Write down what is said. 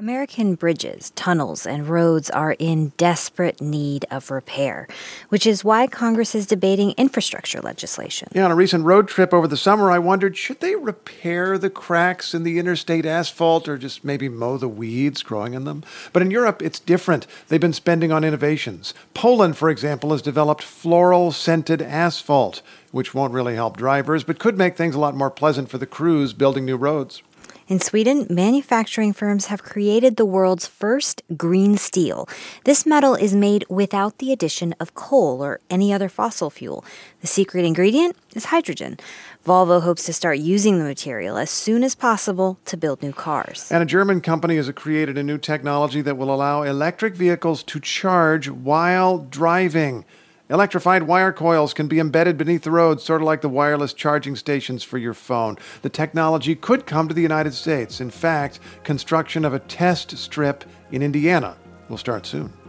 American bridges, tunnels, and roads are in desperate need of repair, which is why Congress is debating infrastructure legislation. Yeah, on a recent road trip over the summer, I wondered, should they repair the cracks in the interstate asphalt or just maybe mow the weeds growing in them? But in Europe, it's different. They've been spending on innovations. Poland, for example, has developed floral-scented asphalt, which won't really help drivers, but could make things a lot more pleasant for the crews building new roads. In Sweden, manufacturing firms have created the world's first green steel. This metal is made without the addition of coal or any other fossil fuel. The secret ingredient is hydrogen. Volvo hopes to start using the material as soon as possible to build new cars. And a German company has created a new technology that will allow electric vehicles to charge while driving. Electrified wire coils can be embedded beneath the road, sort of like the wireless charging stations for your phone. The technology could come to the United States. In fact, construction of a test strip in Indiana will start soon.